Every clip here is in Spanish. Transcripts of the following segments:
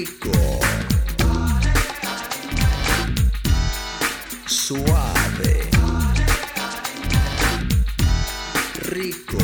rico, suave, rico,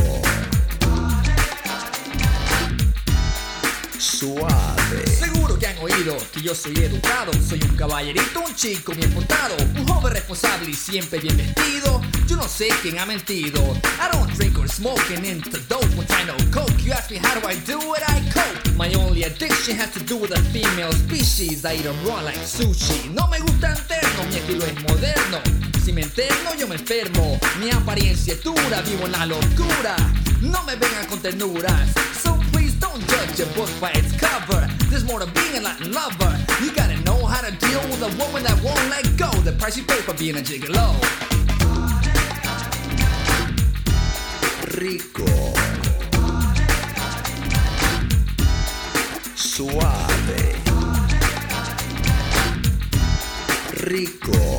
suave. Seguro que han oído que yo soy educado. Soy un caballerito, un chico bien portado, un joven responsable y siempre bien vestido. Yo no sé quién ha mentido. I don't drink or smoke and into dope when I know coke. You ask me how do I do it, I cope. My only addiction has to do with a female species. I eat them raw like sushi. No me gusta interno, mi estilo es moderno. Si me interno yo me enfermo. Mi apariencia es dura, vivo en la locura. No me vengan con ternuras. So please don't judge a book by its cover. There's more to being a Latin lover. You gotta know how to deal with a woman that won't let go. The price you pay for being a gigolo. Rico, suave, rico,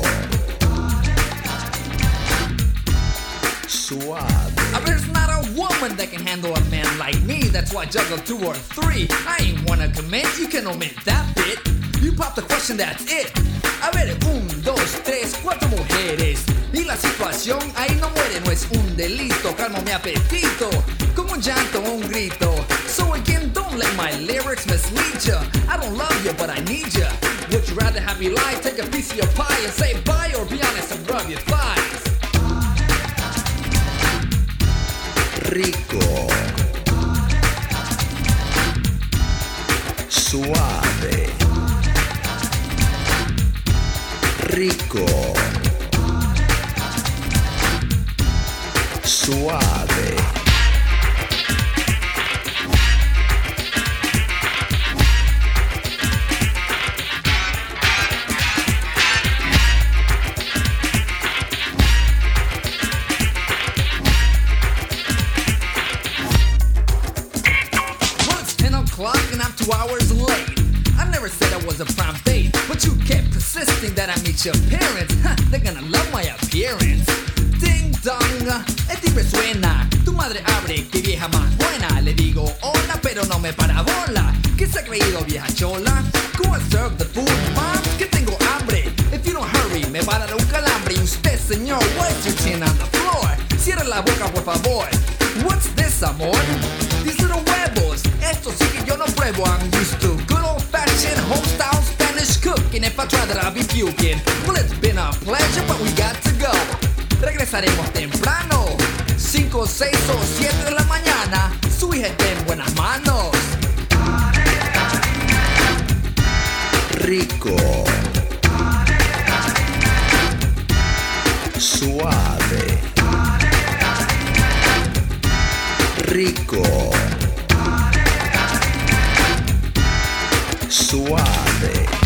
suave. There's not a woman that can handle a man like me. That's why I juggle 2 or 3. I ain't wanna commit, you can omit that bit. You pop the question, that's it. A ver, 1, 2, 3, 4 mujeres. Y la situación ahí no muere, no es un delito. Calmo mi apetito, como un llanto o un grito. So again, don't let my lyrics mislead ya. I don't love you, but I need ya. Would you rather have me lie, take a piece of your pie and say bye, or be honest and rub your thighs? Rico, suave, rico, suave. And I'm 2 hours late. I never said I was a prime date, but you kept persisting that I meet your parents. They're gonna love my appearance. Ding dong, el timbre suena. Tu madre abre, que vieja más buena. Le digo hola, pero no me para bola. ¿Qué se ha creído, vieja chola? Go and serve the food, mom, que tengo hambre. If you don't hurry, me va a dar un calambre. Y usted, señor, what's your chin on the floor? Cierra la boca, por favor. What's this, amor? These little huevos. Esto sí que yo no pruebo. I'm used to good old-fashioned home-style Spanish cooking. If I try that, I'll be puking. Well, it's been a pleasure, but we got to go. Regresaremos temprano, 5, 6 o 7 de la mañana. Su hija está en buenas manos. Rico, suave, rico, suave.